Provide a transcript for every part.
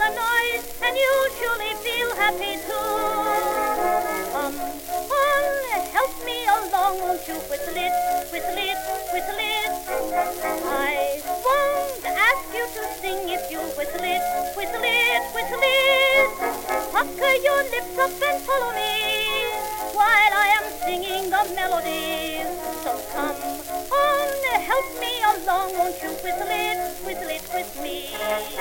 the noise and usually feel happy too. Come on, help me along, won't you whistle it, whistle it, whistle it. I won't ask you to sing if you whistle it, whistle it, whistle it. Pucker your lips up and follow me while I am singing the melody. So come on, help me along, won't you whistle it with me.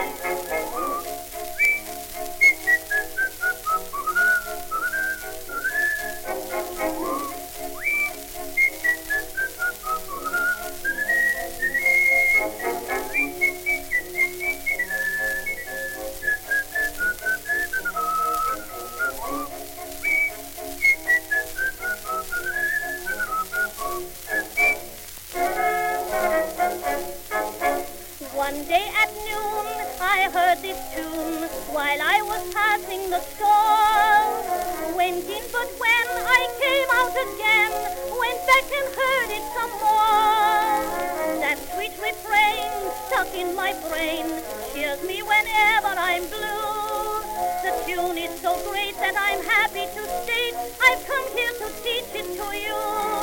One day at noon I heard this tune while I was passing the store. Went in, but when I came out again, went back and heard it some more. That sweet refrain stuck in my brain cheers me whenever I'm blue. The tune is so great that I'm happy to state I've come here to teach it to you.